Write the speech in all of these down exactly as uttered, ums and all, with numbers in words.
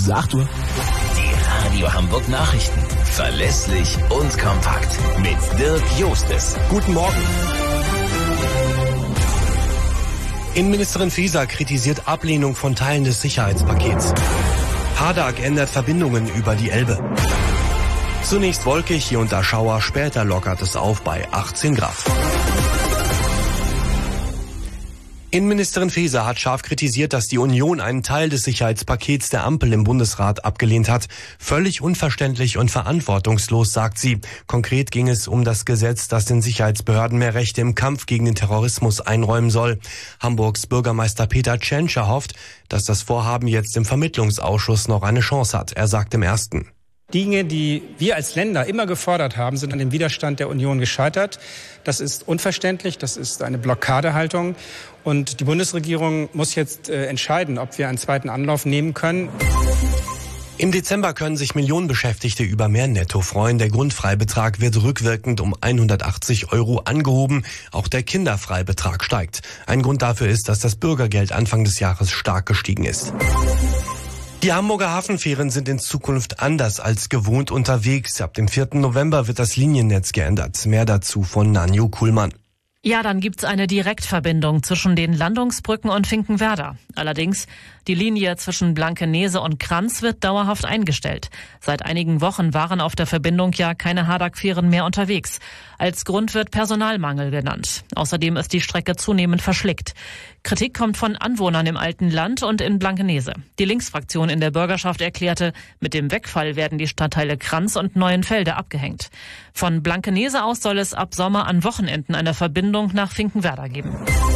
Also acht Uhr. Die Radio Hamburg Nachrichten. Verlässlich und kompakt. Mit Dirk Jostes. Guten Morgen. Innenministerin Faeser kritisiert Ablehnung von Teilen des Sicherheitspakets. Hadak ändert Verbindungen über die Elbe. Zunächst wolkig, hier und da Schauer, später lockert es auf bei achtzehn Grad. Innenministerin Faeser hat scharf kritisiert, dass die Union einen Teil des Sicherheitspakets der Ampel im Bundesrat abgelehnt hat. Völlig unverständlich und verantwortungslos, sagt sie. Konkret ging es um das Gesetz, das den Sicherheitsbehörden mehr Rechte im Kampf gegen den Terrorismus einräumen soll. Hamburgs Bürgermeister Peter Tschentscher hofft, dass das Vorhaben jetzt im Vermittlungsausschuss noch eine Chance hat. Er sagt im Ersten: Dinge, die wir als Länder immer gefordert haben, sind an dem Widerstand der Union gescheitert. Das ist unverständlich, das ist eine Blockadehaltung. Und die Bundesregierung muss jetzt äh, entscheiden, ob wir einen zweiten Anlauf nehmen können. Im Dezember können sich Millionen Beschäftigte über mehr Netto freuen. Der Grundfreibetrag wird rückwirkend um hundertachtzig Euro angehoben. Auch der Kinderfreibetrag steigt. Ein Grund dafür ist, dass das Bürgergeld Anfang des Jahres stark gestiegen ist. Die Hamburger Hafenfähren sind in Zukunft anders als gewohnt unterwegs. Ab dem vierten November wird das Liniennetz geändert. Mehr dazu von Nanju Kuhlmann. Ja, dann gibt's eine Direktverbindung zwischen den Landungsbrücken und Finkenwerder. Allerdings, die Linie zwischen Blankenese und Kranz wird dauerhaft eingestellt. Seit einigen Wochen waren auf der Verbindung ja keine Hadak-Fähren mehr unterwegs. Als Grund wird Personalmangel genannt. Außerdem ist die Strecke zunehmend verschlickt. Kritik kommt von Anwohnern im alten Land und in Blankenese. Die Linksfraktion in der Bürgerschaft erklärte, mit dem Wegfall werden die Stadtteile Kranz und Neuenfelde abgehängt. Von Blankenese aus soll es ab Sommer an Wochenenden eine Verbindung nach Finkenwerder geben.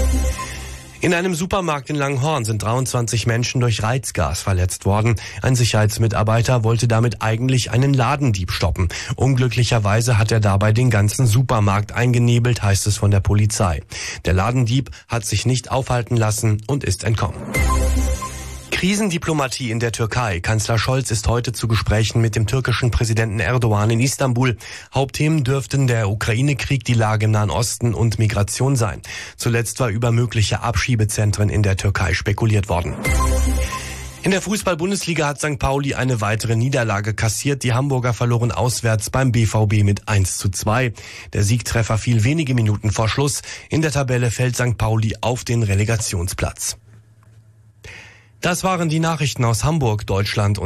In einem Supermarkt in Langenhorn sind dreiundzwanzig Menschen durch Reizgas verletzt worden. Ein Sicherheitsmitarbeiter wollte damit eigentlich einen Ladendieb stoppen. Unglücklicherweise hat er dabei den ganzen Supermarkt eingenebelt, heißt es von der Polizei. Der Ladendieb hat sich nicht aufhalten lassen und ist entkommen. Krisendiplomatie in der Türkei. Kanzler Scholz ist heute zu Gesprächen mit dem türkischen Präsidenten Erdogan in Istanbul. Hauptthemen dürften der Ukraine-Krieg, die Lage im Nahen Osten und Migration sein. Zuletzt war über mögliche Abschiebezentren in der Türkei spekuliert worden. In der Fußball-Bundesliga hat Sankt Pauli eine weitere Niederlage kassiert. Die Hamburger verloren auswärts beim B V B mit eins zu zwei. Der Siegtreffer fiel wenige Minuten vor Schluss. In der Tabelle fällt Sankt Pauli auf den Relegationsplatz. Das waren die Nachrichten aus Hamburg, Deutschland und